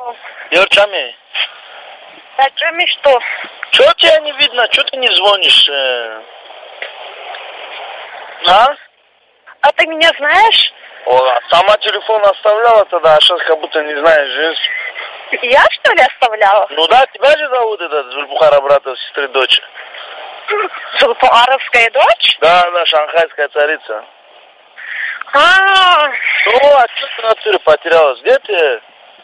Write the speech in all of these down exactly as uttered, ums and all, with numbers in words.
Юрчами. А Джами что? Чего тебя не видно? Чего ты не звонишь? Э? А? А ты меня знаешь? О, сама телефон оставляла тогда, а сейчас как будто не знаешь жизнь. Я, что ли, оставляла? Ну да, тебя же зовут этот Зульпухара, брата, сестры, дочь. Зульпухаровская дочь? Да, да, шанхайская царица. А, Ну, а что ты на туре потерялась? Где ты?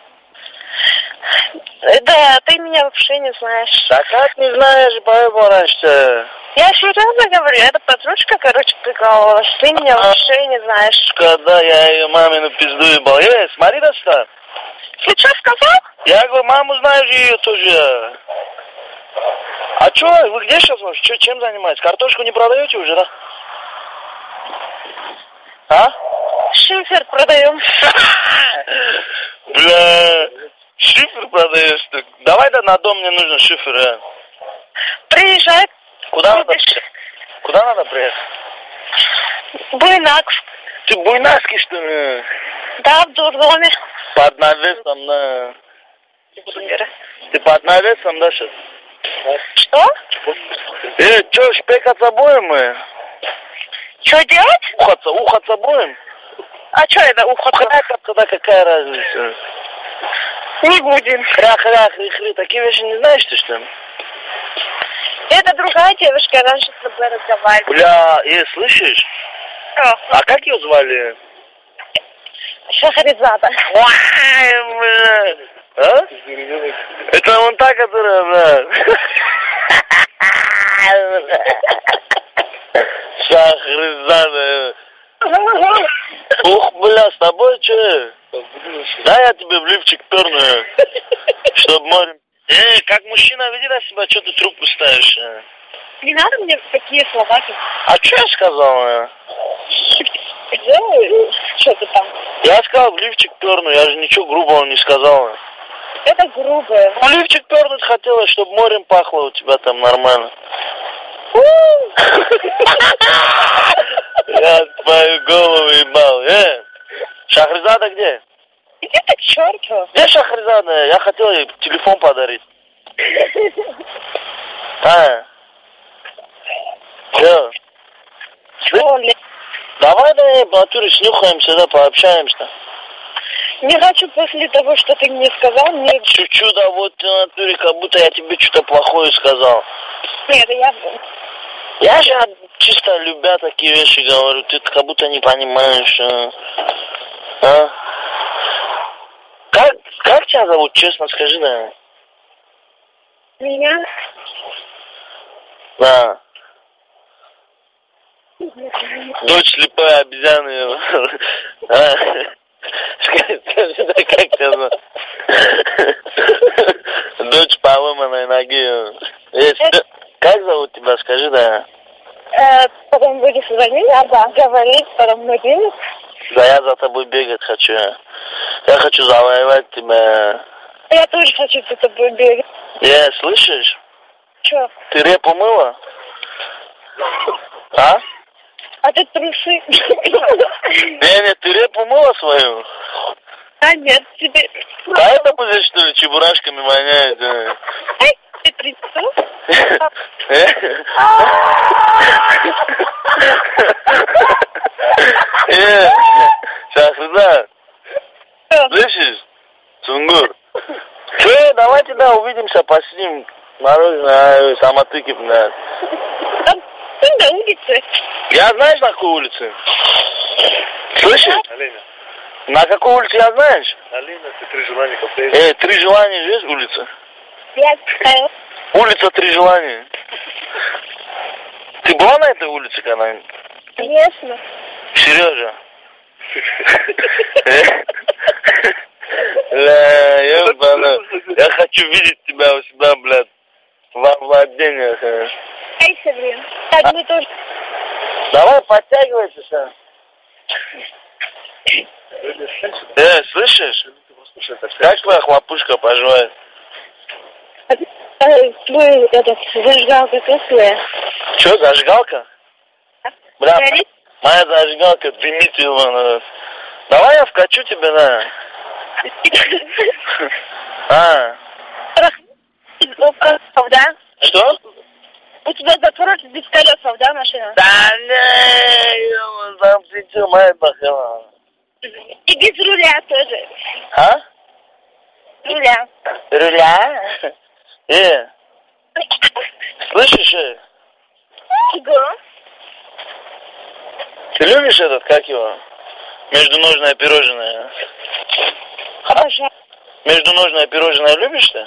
да, ты меня вообще не знаешь. Да как не знаешь, поэтому раньше-то? Я серьезно говорю, эта подружка, короче, прикалывалась. Ты меня вообще не знаешь. Когда я ее мамину пизду ебал. Эй, смотри, да что? Ты что сказал? Я говорю, маму знаешь ее тоже. А что, вы где сейчас вообще? Чё, чем занимаетесь? Картошку не продаете уже, да? А? Шифер продаем. Бля, шифер продаешь ты? Давай да на дом мне нужен шифер, а. Приезжай. Куда надо? Куда надо приехать? Буйнак. Ты буйнакский, что ли? Да, в дурдоме. Под навесом, да. Ты под навесом, да, сейчас? Что? Э, чё, шпекаться будем мы? Что делать? Ухаться, ухаться будем? А что это уход? Тогда какая разница? Не будем. Хря-хря, хри-хри, такие вещи не знаешь ты, что ли? Это другая девушка, раньше с тобой разговаривала. Бля, э, слышишь? Что? А как ее звали? Шахризада. Ой, бля. А? Это вон та, которая, бля. Шахризада. Ух, бля, с тобой че? Да, я тебе в лифчик перну, чтоб море... Эй, как мужчина, веди на себя, что ты трубку ставишь? А? Не надо мне такие слова. А что я сказал? А? Что ты там? Я сказал в лифчик перну, я же ничего грубого не сказал. Это грубое. Ну, лифчик пернуть хотела, чтобы морем пахло у тебя там нормально. Я твою голову ебал. Э, Шахризада где? Иди ты к черту. Где Шахризада? Я хотел ей телефон подарить. А? Че? Чё, ли? Давай, да, в натуре снюхаемся, да, пообщаемся. Не хочу после того, что ты мне сказал, мне... Чуть-чуть, да, вот в натуре, как будто я тебе что-то плохое сказал. Нет, я... Я же чисто любя такие вещи говорю, ты как будто не понимаешь. А? А? Как, как тебя зовут, честно скажи, да? Меня? Да. Дочь слепая обезьяны. А? Скажи, да, как тебя зовут? Дочь поломанной ноги. Как зовут тебя, скажи, да? Э, потом будешь звонить, а, да, говорить, потом будешь. Да, я за тобой бегать хочу. Я хочу завоевать тебя. Я тоже хочу за тобой бегать. Э, слышишь? Чё? Ты репу мыла? А? А ты трусы. Не, не, ты репу мыла свою? А нет, тебе... А это будет, что ли, чебурашками воняет? Да? Эй, ты трясу? Э, Шахриза, слышишь? Сунгур. Че, давайте, да, увидимся, посидим. Мороженое, самотыки, да. Там, на улице. Я знаешь, на какой улице? Слышишь? Алина. На какой улице я знаешь? Алина, ты три желания кафе. Э, три желания есть улица? Я знаю. Улица Три желания. Ты была на этой улице когда-нибудь? Конечно. Сережа. Ля, ёбана. Я хочу видеть тебя у себя, блядь, во владениях. Эй, блин. Так, мы тоже... Давай, подтягивайся, сейчас. Э, слышишь? Как твоя хлопушка поживает? Твой, этот, зажигалка кислая. Че, зажигалка? Бля, Горит? моя зажигалка дымит, ебаная. Давай я вкачу тебе, да. колесов, да? Что? У тебя запорот без колесов, да, машина? Да не, там ты что, моя бахала. И без руля тоже. А? Руля. Руля? Э, слышишь? э? Чего? Ты любишь этот, как его? Междуножное пирожное. Обожаю. Междуножное пирожное любишь ты?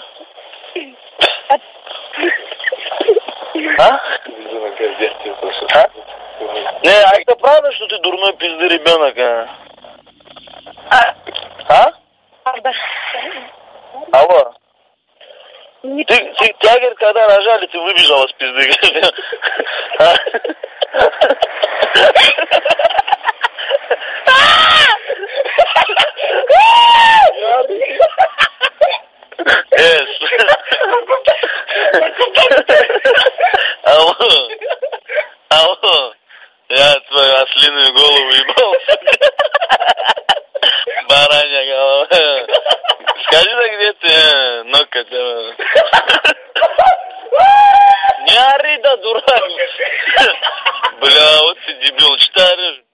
А? А? Не, а это правда, что ты дурной пизды ребенок, а? А? А? Правда. Алло. Не Ты, ты, тебя, говорит, когда рожали, ты выбежала с пизды. А? Эс. Алло. Алло. Я твою ослиную голову ебал. Баранья голова. Скажи, да где ты, ноготь? Не ори, да, дурак. Бля, вот ты дебил, что ты орешь?